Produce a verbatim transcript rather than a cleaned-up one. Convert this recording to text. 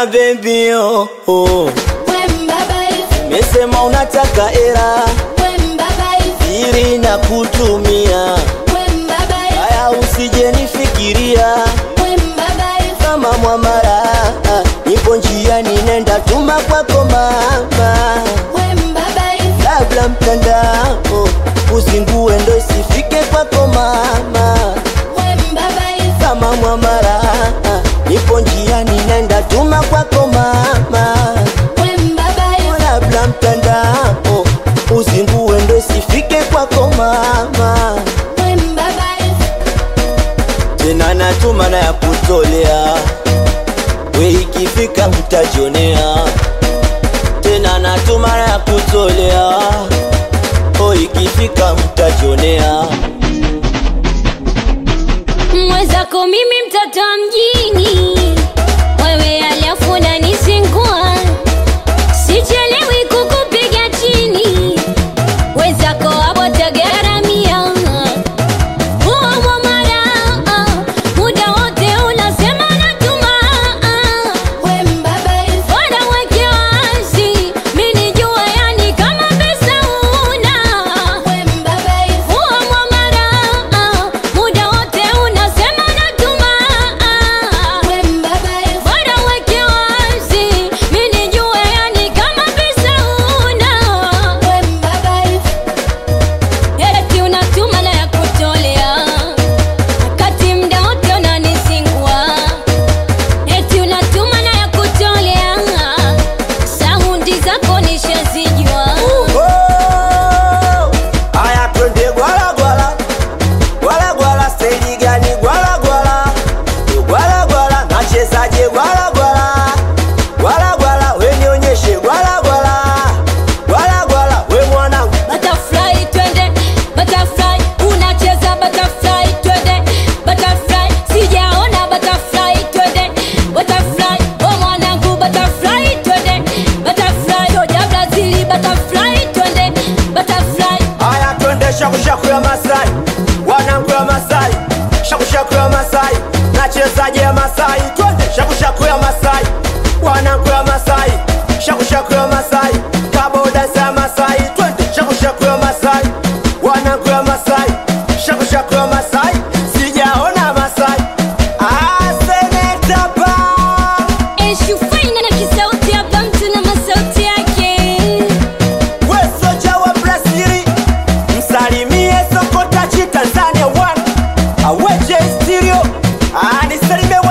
Ona baby oh, oh. Mesema unataka era Siri na kutumia Haya usije nifikiria Kama mwamara Nipo njiani nenda tuma kwako mama Labla mtandao Usingue ndo isifike kwako mama Kama mwamara Nipo njiani nenda tuma kwako mama Labla mtandao Usingue ndo isifike kwako mama Tena natuma na ya kutolea We ikifika mtajionea Tena natuma na ya kutolea O ikifika mtajionea Mwezako mimi mtoto mjini Wewe alafu unanisingua Sichelewi kukupiga chini Wezako hapo tagaramia Huwa mwamara Muda wote unasema natuma Wada weke wazi Mini jua yani kama pesa una Huwa mwamara Muda wote unasema natuma Wada weke wazi Mini jua yani kama pesa una Eti unatuma na ya kutolea Wakati mda wote unanisingua Eti unatuma na ya kutolea Saundi zako nishazijua Oh, aya twende gwala gwala Gwala gwala stage gani gwala gwala Gwala gwala nachezaje gwala gwala Gwala gwala we nionyeshe gwala gwala Gwala gwala we mwanangu Butterfly twende Butterfly unacheza butterfly twende Butterfly sijaona butterfly twende Butterfly oh mwanangu butterfly twende Butterfly soja Brazili butterfly twende Butterfly Aya twende shaku shaku ya Masai Wanangu ya Masai Shaku shaku ya Masai Nachezaje ya Masai Twende shaku shaku ya Masai Wanangu ya Masai Shaku shaku ya Masai Kaboda ya Masai Twende shaku shaku ya Masai Wanangu ya Masai Shaku shaku ya Masai Sijaona Masai Ah seneta pa Eshu faina na kisauti hapa mtu na masauti yake We soja wa Brazili Msalimie Sokotachi Tanzania one Aweje stereo Ah nisalimie